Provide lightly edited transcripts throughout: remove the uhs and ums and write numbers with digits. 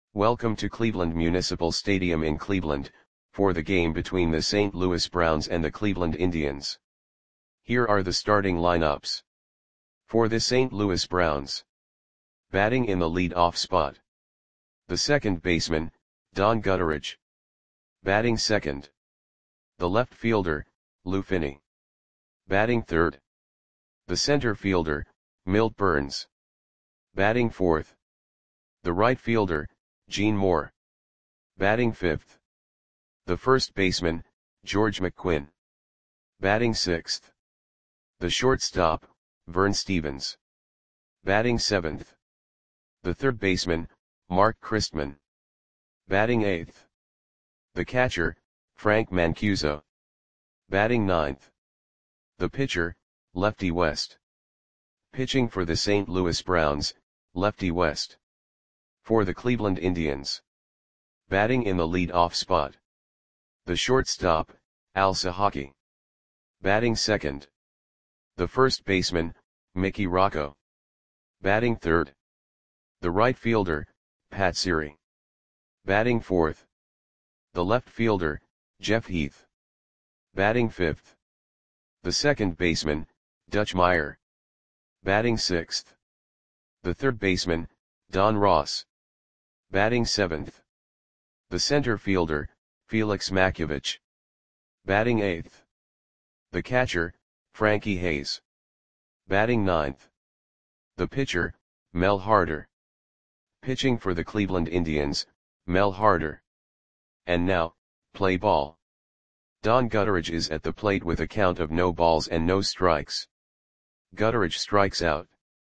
Welcome to Cleveland Municipal Stadium in Cleveland, for the game between the St. Louis Browns and the Cleveland Indians. Here are the starting lineups. For the St. Louis Browns. Batting in the lead-off spot. The second baseman, Don Gutteridge. Batting second. The left fielder, Lou Finney. Batting third. The center fielder, Milt Burns. Batting fourth. The right fielder, Gene Moore. Batting fifth. The first baseman, George McQuinn. Batting sixth. The shortstop, Vern Stephens. Batting seventh. The third baseman, Mark Christman. Batting eighth. The catcher, Frank Mancuso. Batting ninth. The pitcher, Lefty West. Pitching for the St. Louis Browns, Lefty West. For the Cleveland Indians. Batting in the lead-off spot. The shortstop, Al Sahaki. Batting second. The first baseman, Mickey Rocco. Batting third. The right fielder, Pat Siri. Batting fourth. The left fielder, Jeff Heath. Batting fifth. The second baseman, Dutch Meyer. Batting sixth. The third baseman, Don Ross. Batting seventh. The center fielder, Felix Makiewicz. Batting eighth. The catcher, Frankie Hayes. Batting ninth. The pitcher, Mel Harder. Pitching for the Cleveland Indians, Mel Harder. And now, play ball. Don Gutteridge is at the plate with a count of no balls and no strikes. Gutteridge strikes out.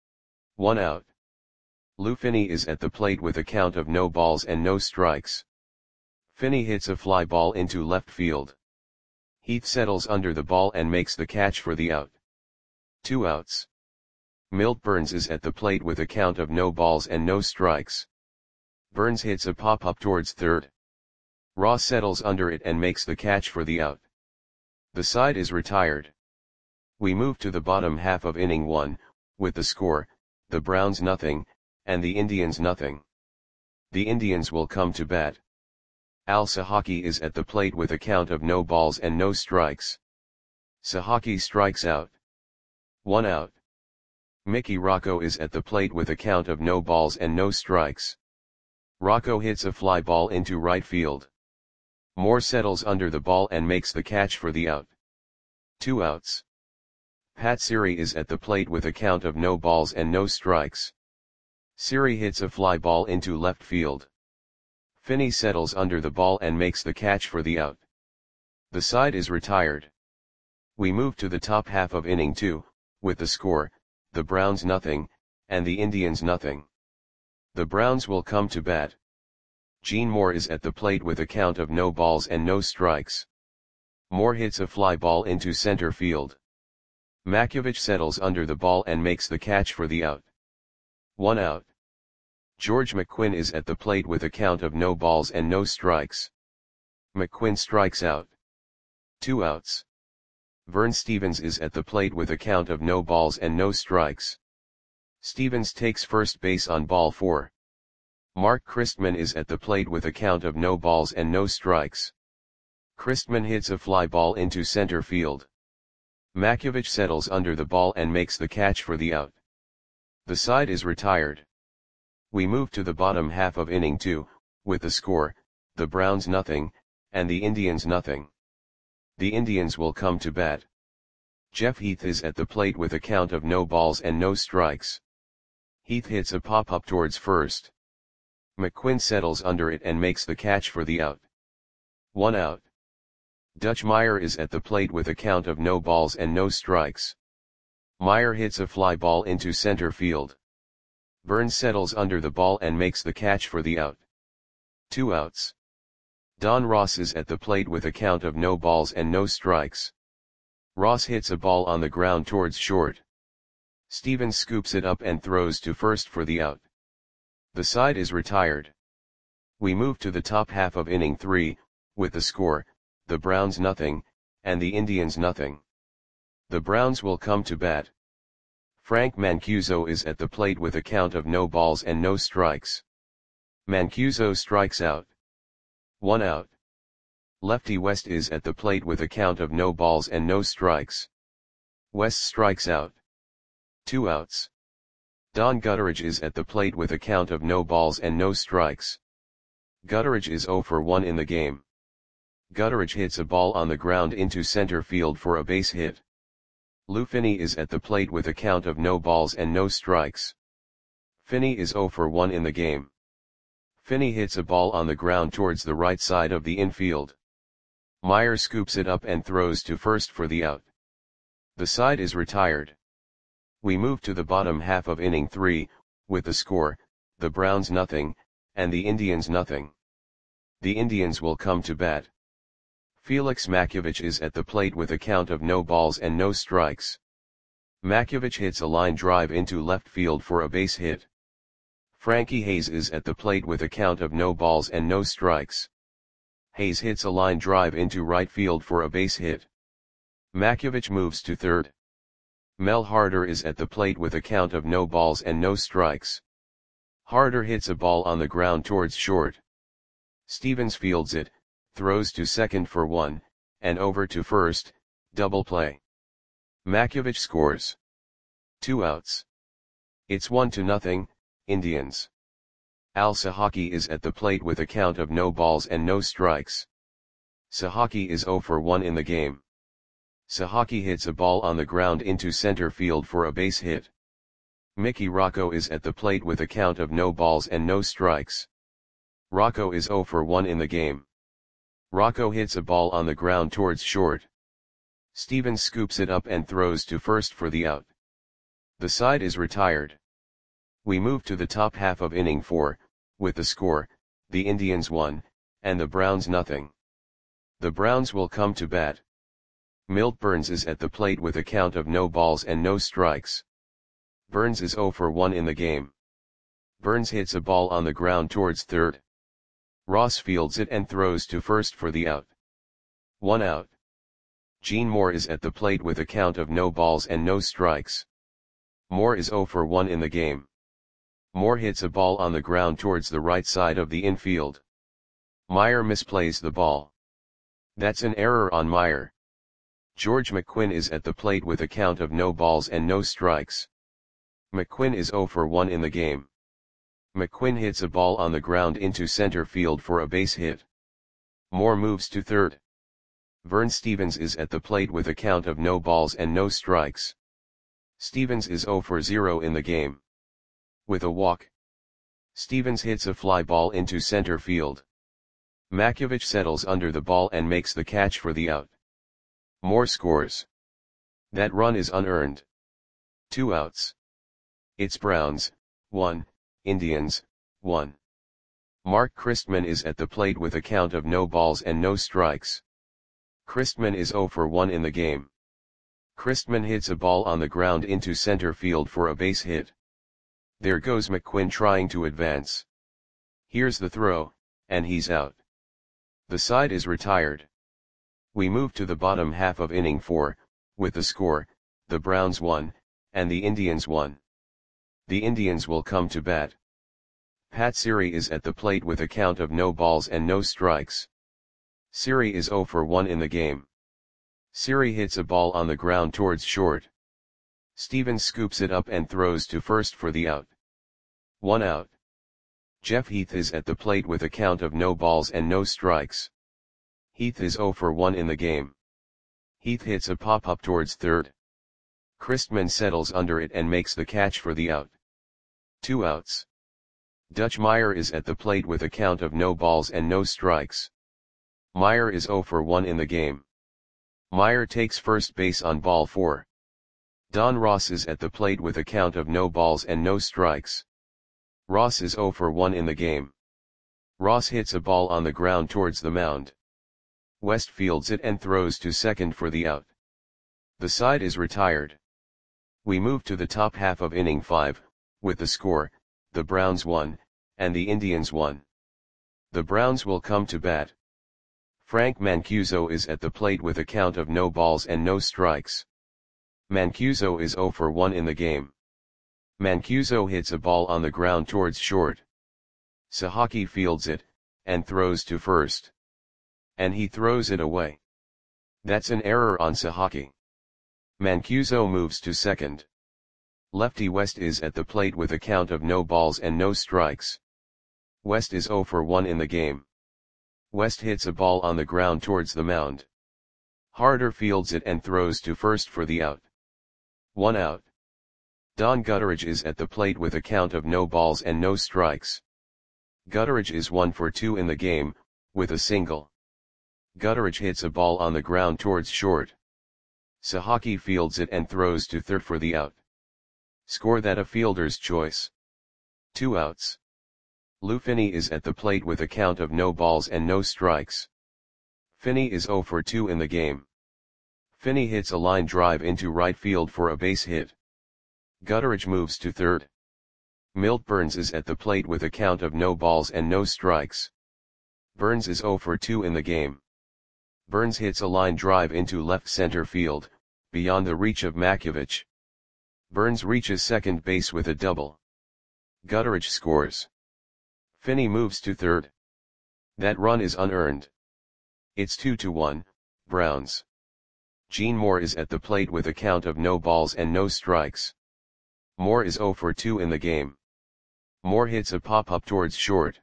1 out. Lou Finney is at the plate with a count of no balls and no strikes. Finney hits a fly ball into left field. Heath settles under the ball and makes the catch for the out. 2 outs. Milt Burns is at the plate with a count of no balls and no strikes. Burns hits a pop-up towards third. Ross settles under it and makes the catch for the out. The side is retired. We move to the bottom half of inning 1, with the score, the Browns nothing, and the Indians nothing. The Indians will come to bat. Al Sahaki is at the plate with a count of no balls and no strikes. Sahaki strikes out. 1 out. Mickey Rocco is at the plate with a count of no balls and no strikes. Rocco hits a fly ball into right field. Moore settles under the ball and makes the catch for the out. 2 outs. Pat Siri is at the plate with a count of no balls and no strikes. Siri hits a fly ball into left field. Finney settles under the ball and makes the catch for the out. The side is retired. We move to the top half of inning 2, with the score, the Browns nothing, and the Indians nothing. The Browns will come to bat. Gene Moore is at the plate with a count of no balls and no strikes. Moore hits a fly ball into center field. Makiewicz settles under the ball and makes the catch for the out. 1 out. George McQuinn is at the plate with a count of no balls and no strikes. McQuinn strikes out. 2 outs. Vern Stephens is at the plate with a count of no balls and no strikes. Stephens takes first base on ball 4. Mark Christman is at the plate with a count of no balls and no strikes. Christman hits a fly ball into center field. Makiewicz settles under the ball and makes the catch for the out. The side is retired. We move to the bottom half of inning 2, with the score, the Browns nothing, and the Indians nothing. The Indians will come to bat. Jeff Heath is at the plate with a count of no balls and no strikes. Heath hits a pop-up towards first. McQuinn settles under it and makes the catch for the out. 1 out. Dutch Meyer is at the plate with a count of no balls and no strikes. Meyer hits a fly ball into center field. Burns settles under the ball and makes the catch for the out. 2 outs. Don Ross is at the plate with a count of no balls and no strikes. Ross hits a ball on the ground towards short. Stephens scoops it up and throws to first for the out. The side is retired. We move to the top half of inning 3, with the score, the Browns nothing, and the Indians nothing. The Browns will come to bat. Frank Mancuso is at the plate with a count of no balls and no strikes. Mancuso strikes out. 1 out. Lefty West is at the plate with a count of no balls and no strikes. West strikes out. 2 outs. Don Gutteridge is at the plate with a count of no balls and no strikes. Gutteridge is 0 for 1 in the game. Gutteridge hits a ball on the ground into center field for a base hit. Lou Finney is at the plate with a count of no balls and no strikes. Finney is 0 for 1 in the game. Finney hits a ball on the ground towards the right side of the infield. Meyer scoops it up and throws to first for the out. The side is retired. We move to the bottom half of inning 3, with the score, the Browns nothing, and the Indians nothing. The Indians will come to bat. Felix Makiewicz is at the plate with a count of no balls and no strikes. Makiewicz hits a line drive into left field for a base hit. Frankie Hayes is at the plate with a count of no balls and no strikes. Hayes hits a line drive into right field for a base hit. Makiewicz moves to third. Mel Harder is at the plate with a count of no balls and no strikes. Harder hits a ball on the ground towards short. Stevens fields it, throws to second for 1, and over to first, double play. Makiewicz scores. 2 outs. It's 1-0, Indians. Al Sahaki is at the plate with a count of no balls and no strikes. Sahaki is 0 for 1 in the game. Sahaki hits a ball on the ground into center field for a base hit. Mickey Rocco is at the plate with a count of no balls and no strikes. Rocco is 0 for 1 in the game. Rocco hits a ball on the ground towards short. Stevens scoops it up and throws to first for the out. The side is retired. We move to the top half of inning 4, with the score, the Indians 1, and the Browns nothing. The Browns will come to bat. Milt Burns is at the plate with a count of no balls and no strikes. Burns is 0 for 1 in the game. Burns hits a ball on the ground towards third. Ross fields it and throws to first for the out. 1 out. Gene Moore is at the plate with a count of no balls and no strikes. Moore is 0 for 1 in the game. Moore hits a ball on the ground towards the right side of the infield. Meyer misplays the ball. That's an error on Meyer. George McQuinn is at the plate with a count of no balls and no strikes. McQuinn is 0 for 1 in the game. McQuinn hits a ball on the ground into center field for a base hit. Moore moves to third. Vern Stevens is at the plate with a count of no balls and no strikes. Stevens is 0 for 0 in the game. With a walk, Stevens hits a fly ball into center field. Makiewicz settles under the ball and makes the catch for the out. Moore scores. That run is unearned. 2 outs. It's Browns, 1, Indians, 1. Mark Christman is at the plate with a count of no balls and no strikes. Christman is 0 for 1 in the game. Christman hits a ball on the ground into center field for a base hit. There goes McQuinn trying to advance. Here's the throw, and he's out. The side is retired. We move to the bottom half of inning 4, with the score, the Browns 1, and the Indians 1. The Indians will come to bat. Pat Siri is at the plate with a count of no balls and no strikes. Siri is 0 for 1 in the game. Siri hits a ball on the ground towards short. Stevens scoops it up and throws to first for the out. 1 out. Jeff Heath is at the plate with a count of no balls and no strikes. Heath is 0 for 1 in the game. Heath hits a pop-up towards third. Christman settles under it and makes the catch for the out. 2 outs. Dutch Meyer is at the plate with a count of no balls and no strikes. Meyer is 0 for 1 in the game. Meyer takes first base on ball 4. Don Ross is at the plate with a count of no balls and no strikes. Ross is 0 for 1 in the game. Ross hits a ball on the ground towards the mound. West fields it and throws to second for the out. The side is retired. We move to the top half of inning 5, with the score, the Browns 1, and the Indians 1. The Browns will come to bat. Frank Mancuso is at the plate with a count of no balls and no strikes. Mancuso is 0 for 1 in the game. Mancuso hits a ball on the ground towards short. Sahaki fields it, and throws to first. And he throws it away. That's an error on Sahaki. Mancuso moves to second. Lefty West is at the plate with a count of no balls and no strikes. West is 0 for 1 in the game. West hits a ball on the ground towards the mound. Harder fields it and throws to first for the out. 1 out. Don Gutteridge is at the plate with a count of no balls and no strikes. Gutteridge is 1 for 2 in the game, with a single. Gutteridge hits a ball on the ground towards short. Sahaki fields it and throws to third for the out. Score that a fielder's choice. 2 outs. Lou Finney is at the plate with a count of no balls and no strikes. Finney is 0 for 2 in the game. Finney hits a line drive into right field for a base hit. Gutteridge moves to third. Milt Burns is at the plate with a count of no balls and no strikes. Burns is 0 for 2 in the game. Burns hits a line drive into left center field, beyond the reach of Makiewicz. Burns reaches second base with a double. Gutteridge scores. Finney moves to third. That run is unearned. It's 2-1, Browns. Gene Moore is at the plate with a count of no balls and no strikes. Moore is 0 for 2 in the game. Moore hits a pop-up towards short.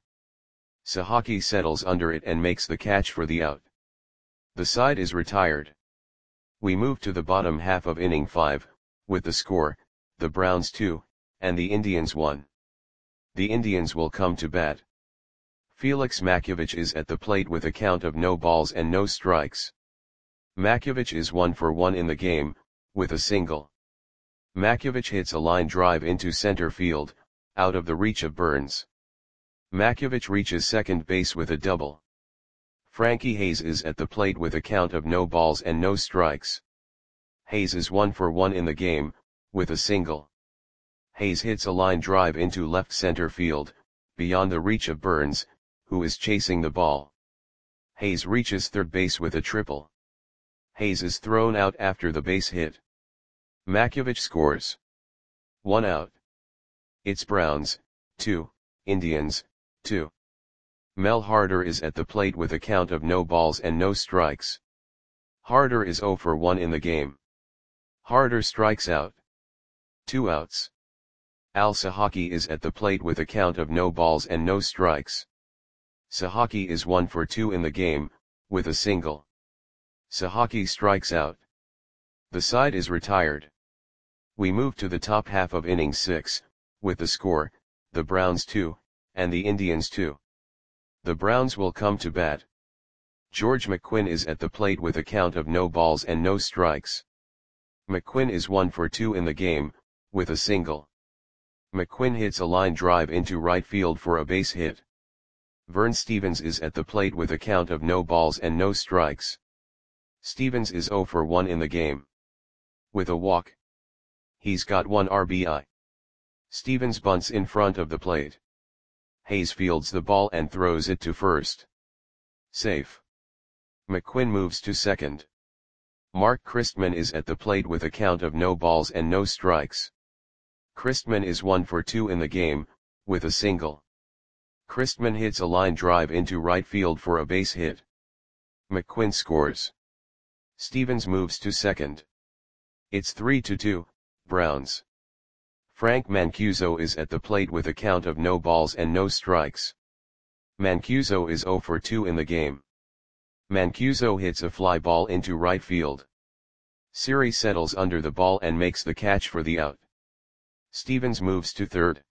Sahaki settles under it and makes the catch for the out. The side is retired. We move to the bottom half of inning 5, with the score, the Browns 2, and the Indians 1. The Indians will come to bat. Felix Makiewicz is at the plate with a count of no balls and no strikes. Makiewicz is 1 for 1 in the game, with a single. Makiewicz hits a line drive into center field, out of the reach of Burns. Makiewicz reaches second base with a double. Frankie Hayes is at the plate with a count of no balls and no strikes. Hayes is 1 for 1 in the game, with a single. Hayes hits a line drive into left center field, beyond the reach of Burns, who is chasing the ball. Hayes reaches third base with a triple. Hayes is thrown out after the base hit. Makiewicz scores. 1 out. It's Browns, 2, Indians, 2. Mel Harder is at the plate with a count of no balls and no strikes. Harder is 0 for 1 in the game. Harder strikes out. 2 outs. Al Sahaki is at the plate with a count of no balls and no strikes. Sahaki is 1 for 2 in the game, with a single. Sahaki strikes out. The side is retired. We move to the top half of inning 6, with the score, the Browns 2, and the Indians 2. The Browns will come to bat. George McQuinn is at the plate with a count of no balls and no strikes. McQuinn is 1 for 2 in the game, with a single. McQuinn hits a line drive into right field for a base hit. Vern Stevens is at the plate with a count of no balls and no strikes. Stevens is 0 for 1 in the game. With a walk. He's got 1 RBI. Stevens bunts in front of the plate. Hayes fields the ball and throws it to first. Safe. McQuinn moves to second. Mark Christman is at the plate with a count of no balls and no strikes. Christman is 1 for 2 in the game, with a single. Christman hits a line drive into right field for a base hit. McQuinn scores. Stevens moves to second. It's 3-2, Browns. Frank Mancuso is at the plate with a count of no balls and no strikes. Mancuso is 0 for 2 in the game. Mancuso hits a fly ball into right field. Siri settles under the ball and makes the catch for the out. Stevens moves to third.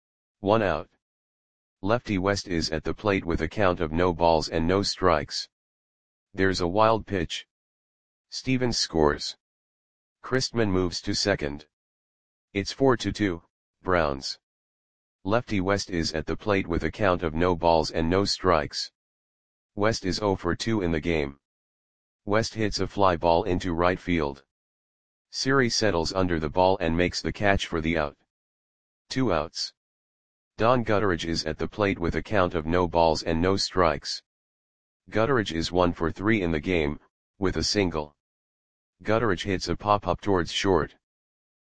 1 out. Lefty West is at the plate with a count of no balls and no strikes. There's a wild pitch. Stevens scores. Christman moves to second. It's 4-2, Browns. Lefty West is at the plate with a count of no balls and no strikes. West is 0 for 2 in the game. West hits a fly ball into right field. Siri settles under the ball and makes the catch for the out. 2 outs. Don Gutteridge is at the plate with a count of no balls and no strikes. Gutteridge is 1 for 3 in the game, with a single. Gutteridge hits a pop-up towards short.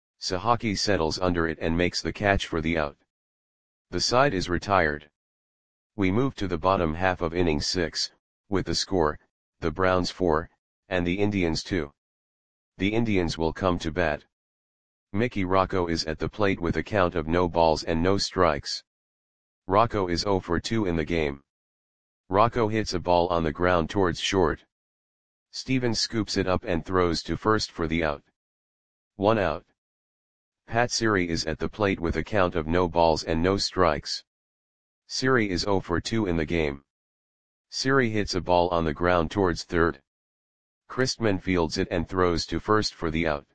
Sahaki settles under it and makes the catch for the out. The side is retired. We move to the bottom half of inning 6, with the score, the Browns 4, and the Indians 2. The Indians will come to bat. Mickey Rocco is at the plate with a count of no balls and no strikes. Rocco is 0 for 2 in the game. Rocco hits a ball on the ground towards short. Stevens scoops it up and throws to first for the out. 1 out. Pat Siri is at the plate with a count of no balls and no strikes. Siri is 0 for 2 in the game. Siri hits a ball on the ground towards third. Christman fields it and throws to first for the out.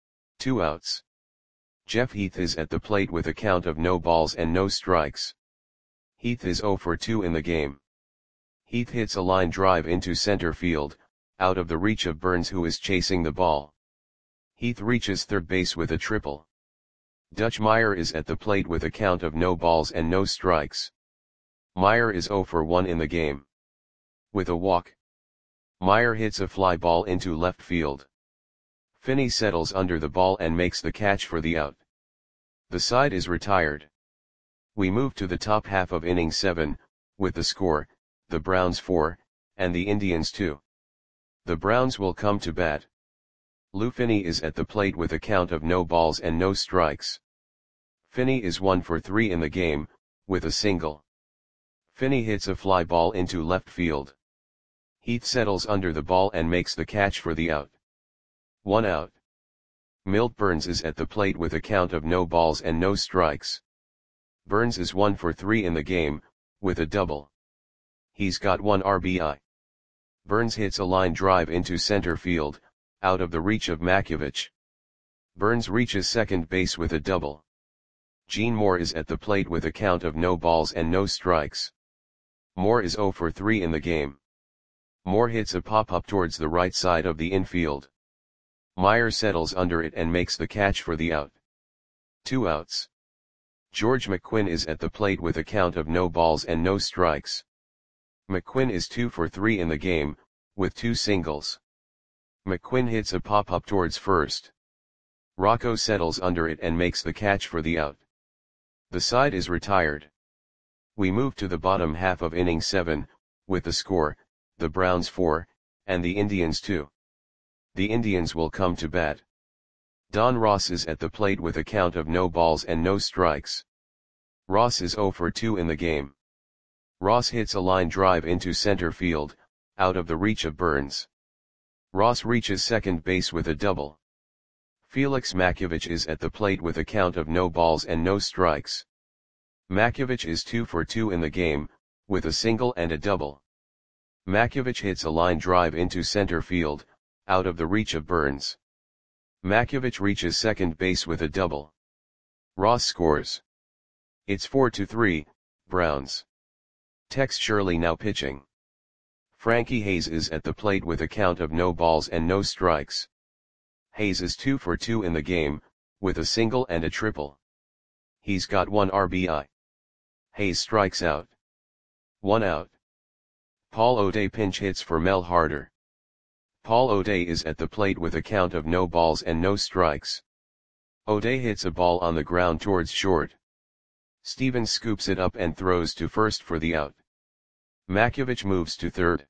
2 outs. Jeff Heath is at the plate with a count of no balls and no strikes. Heath is 0 for 2 in the game. Heath hits a line drive into center field, out of the reach of Burns, who is chasing the ball. Heath reaches third base with a triple. Dutch Meyer is at the plate with a count of no balls and no strikes. Meyer is 0 for 1 in the game. With a walk, Meyer hits a fly ball into left field. Finney settles under the ball and makes the catch for the out. The side is retired. We move to the top half of inning 7, with the score, the Browns 4, and the Indians 2. The Browns will come to bat. Lou Finney is at the plate with a count of no balls and no strikes. Finney is 1 for 3 in the game, with a single. Finney hits a fly ball into left field. Heath settles under the ball and makes the catch for the out. 1 out. Milt Burns is at the plate with a count of no balls and no strikes. Burns is 1 for 3 in the game, with a double. He's got 1 RBI. Burns hits a line drive into center field, out of the reach of Makiewicz. Burns reaches second base with a double. Gene Moore is at the plate with a count of no balls and no strikes. Moore is 0 for 3 in the game. Moore hits a pop-up towards the right side of the infield. Meyer settles under it and makes the catch for the out. 2 outs. George McQuinn is at the plate with a count of no balls and no strikes. McQuinn is 2 for 3 in the game, with 2 singles. McQuinn hits a pop-up towards first. Rocco settles under it and makes the catch for the out. The side is retired. We move to the bottom half of inning 7, with the score, the Browns 4, and the Indians 2. The Indians will come to bat. Don Ross is at the plate with a count of no balls and no strikes. Ross is 0 for 2 in the game. Ross hits a line drive into center field, out of the reach of Burns. Ross reaches second base with a double. Felix Makiewicz is at the plate with a count of no balls and no strikes. Makiewicz is 2 for 2 in the game, with a single and a double. Makiewicz hits a line drive into center field, out of the reach of Burns. Makiewicz reaches second base with a double. Ross scores. It's 4-3, Browns. Tex Shirley now pitching. Frankie Hayes is at the plate with a count of no balls and no strikes. Hayes is 2 for 2 in the game, with a single and a triple. He's got 1 RBI. Hayes strikes out. 1 out. Paul O'Day pinch hits for Mel Harder. Paul O'Day is at the plate with a count of no balls and no strikes. O'Day hits a ball on the ground towards short. Stevens scoops it up and throws to first for the out. Makiewicz moves to third.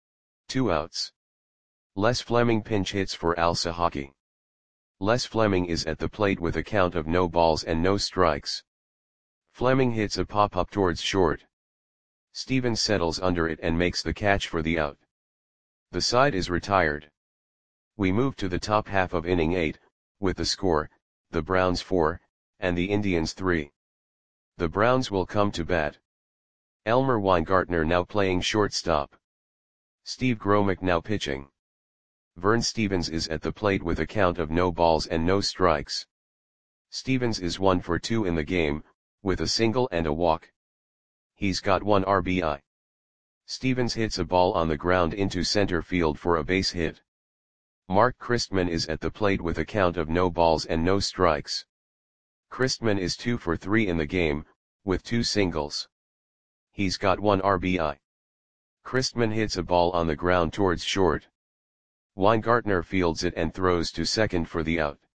2 outs. Les Fleming pinch hits for Al Sahaki. Les Fleming is at the plate with a count of no balls and no strikes. Fleming hits a pop-up towards short. Stevens settles under it and makes the catch for the out. The side is retired. We move to the top half of inning 8, with the score, the Browns 4, and the Indians 3. The Browns will come to bat. Elmer Weingartner now playing shortstop. Steve Gromick now pitching. Vern Stevens is at the plate with a count of no balls and no strikes. Stevens is 1 for 2 in the game, with a single and a walk. He's got 1 RBI. Stevens hits a ball on the ground into center field for a base hit. Mark Christman is at the plate with a count of no balls and no strikes. Christman is 2 for 3 in the game, with 2 singles. He's got 1 RBI. Christman hits a ball on the ground towards short. Weingartner fields it and throws to second for the out.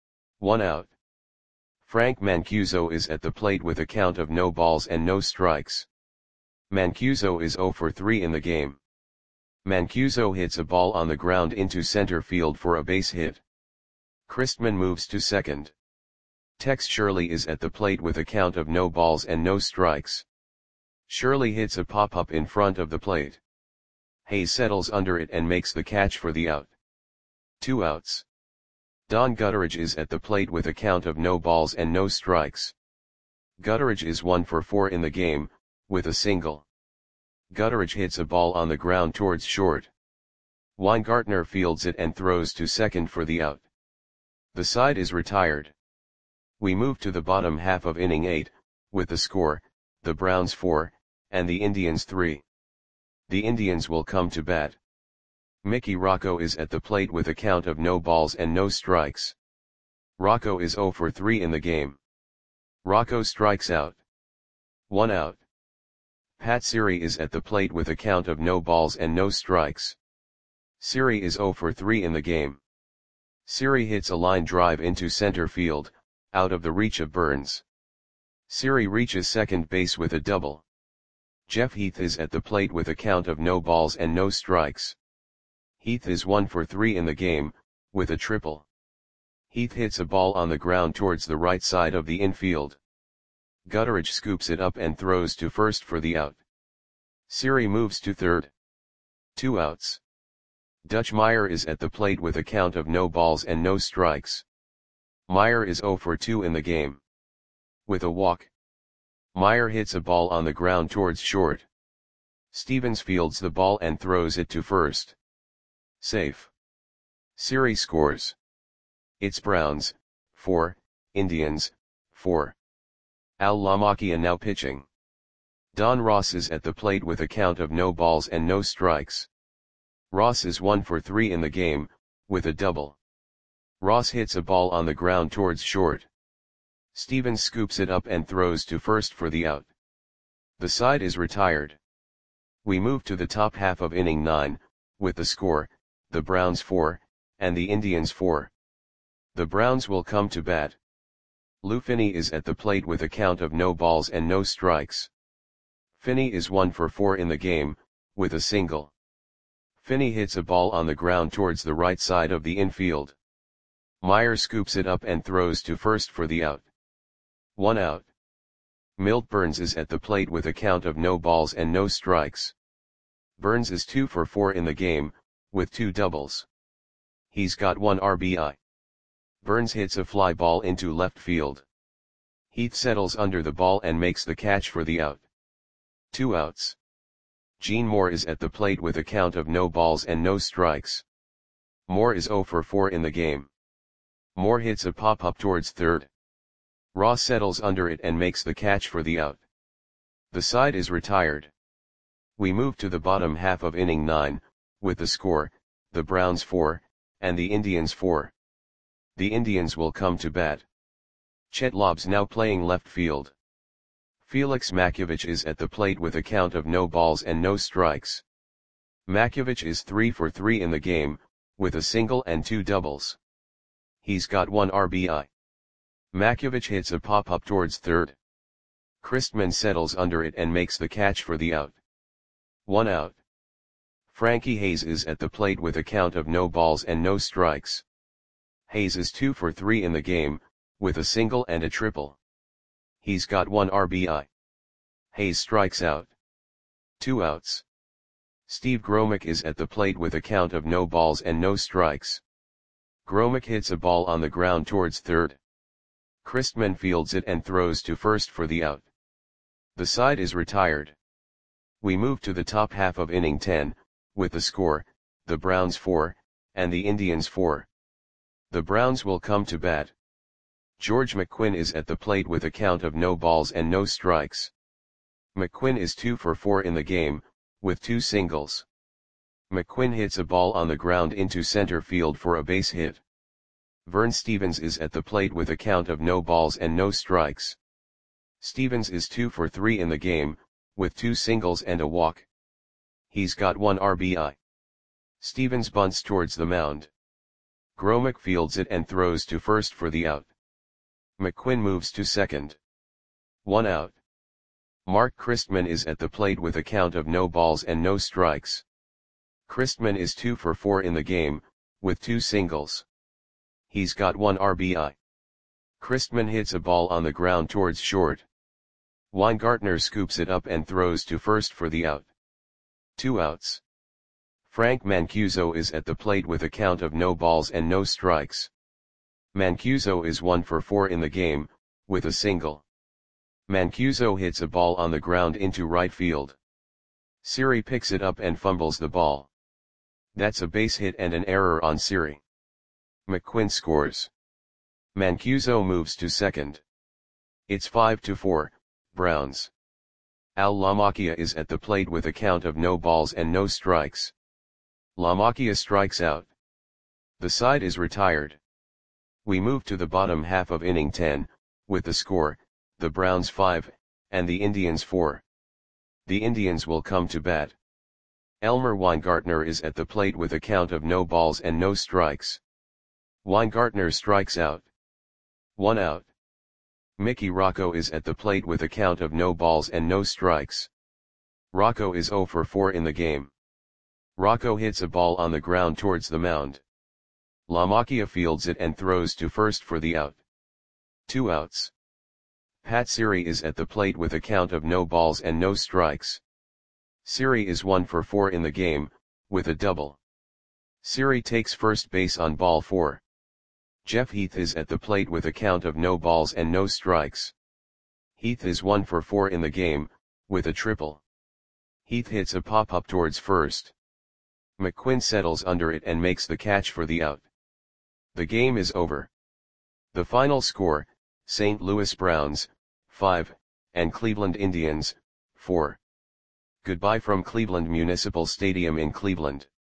1 out. Frank Mancuso is at the plate with a count of no balls and no strikes. Mancuso is 0 for 3 in the game. Mancuso hits a ball on the ground into center field for a base hit. Christman moves to second. Tex Shirley is at the plate with a count of no balls and no strikes. Shirley hits a pop-up in front of the plate. Hayes settles under it and makes the catch for the out. 2 outs. Don Gutteridge is at the plate with a count of no balls and no strikes. Gutteridge is 1 for 4 in the game, with a single. Gutteridge hits a ball on the ground towards short. Weingartner fields it and throws to second for the out. The side is retired. We move to the bottom half of inning 8, with the score, the Browns 4, and the Indians 3. The Indians will come to bat. Mickey Rocco is at the plate with a count of no balls and no strikes. Rocco is 0 for 3 in the game. Rocco strikes out. 1 out. Pat Siri is at the plate with a count of no balls and no strikes. Siri is 0 for 3 in the game. Siri hits a line drive into center field, out of the reach of Burns. Siri reaches second base with a double. Jeff Heath is at the plate with a count of no balls and no strikes. Heath is 1 for 3 in the game, with a triple. Heath hits a ball on the ground towards the right side of the infield. Gutteridge scoops it up and throws to first for the out. Siri moves to third. 2 outs. Dutch Meyer is at the plate with a count of no balls and no strikes. Meyer is 0 for 2 in the game. With a walk. Meyer hits a ball on the ground towards short. Stevens fields the ball and throws it to first. Safe. Siri scores. It's Browns, 4, Indians, 4. Al Lamakia now pitching. Don Ross is at the plate with a count of no balls and no strikes. Ross is 1 for 3 in the game, with a double. Ross hits a ball on the ground towards short. Stevens scoops it up and throws to first for the out. The side is retired. We move to the top half of inning 9, with the score, the Browns 4, and the Indians 4. The Browns will come to bat. Lou Finney is at the plate with a count of no balls and no strikes. Finney is 1 for 4 in the game, with a single. Finney hits a ball on the ground towards the right side of the infield. Meyer scoops it up and throws to first for the out. 1 out. Milt Burns is at the plate with a count of no balls and no strikes. Burns is 2 for 4 in the game, with 2 doubles. He's got 1 RBI. Burns hits a fly ball into left field. Heath settles under the ball and makes the catch for the out. 2 outs. Gene Moore is at the plate with a count of no balls and no strikes. Moore is 0 for 4 in the game. Moore hits a pop-up towards third. Ross settles under it and makes the catch for the out. The side is retired. We move to the bottom half of inning 9, with the score, the Browns 4, and the Indians 4. The Indians will come to bat. Chet Lobbs now playing left field. Felix Makiewicz is at the plate with a count of no balls and no strikes. Makiewicz is 3 for 3 in the game, with a single and 2 doubles. He's got 1 RBI. Makiewicz hits a pop-up towards third. Christman settles under it and makes the catch for the out. 1 out. Frankie Hayes is at the plate with a count of no balls and no strikes. Hayes is 2 for 3 in the game, with a single and a triple. He's got 1 RBI. Hayes strikes out. 2 outs. Steve Gromick is at the plate with a count of no balls and no strikes. Gromick hits a ball on the ground towards third. Christman fields it and throws to first for the out. The side is retired. We move to the top half of inning 10, with the score, the Browns 4, and the Indians 4. The Browns will come to bat. George McQuinn is at the plate with a count of no balls and no strikes. McQuinn is 2 for 4 in the game, with 2 singles. McQuinn hits a ball on the ground into center field for a base hit. Vern Stevens is at the plate with a count of no balls and no strikes. Stevens is 2 for 3 in the game, with 2 singles and a walk. He's got 1 RBI. Stevens bunts towards the mound. Gromick fields it and throws to first for the out. McQuinn moves to second. 1 out. Mark Christman is at the plate with a count of no balls and no strikes. Christman is 2 for 4 in the game, with 2 singles. He's got 1 RBI. Christman hits a ball on the ground towards short. Weingartner scoops it up and throws to first for the out. 2 outs. Frank Mancuso is at the plate with a count of no balls and no strikes. Mancuso is 1 for 4 in the game, with a single. Mancuso hits a ball on the ground into right field. Siri picks it up and fumbles the ball. That's a base hit and an error on Siri. McQuinn scores. Mancuso moves to second. It's 5-4, Browns. Al LaMacchia is at the plate with a count of no balls and no strikes. LaMacchia strikes out. The side is retired. We move to the bottom half of inning 10, with the score, the Browns 5, and the Indians 4. The Indians will come to bat. Elmer Weingartner is at the plate with a count of no balls and no strikes. Weingartner strikes out. 1 out. Mickey Rocco is at the plate with a count of no balls and no strikes. Rocco is 0 for 4 in the game. Rocco hits a ball on the ground towards the mound. LaMacchia fields it and throws to first for the out. 2 outs. Pat Siri is at the plate with a count of no balls and no strikes. Siri is 1 for 4 in the game, with a double. Siri takes first base on ball 4. Jeff Heath is at the plate with a count of no balls and no strikes. Heath is 1 for 4 in the game, with a triple. Heath hits a pop-up towards first. McQuinn settles under it and makes the catch for the out. The game is over. The final score, St. Louis Browns, 5, and Cleveland Indians, 4. Goodbye from Cleveland Municipal Stadium in Cleveland.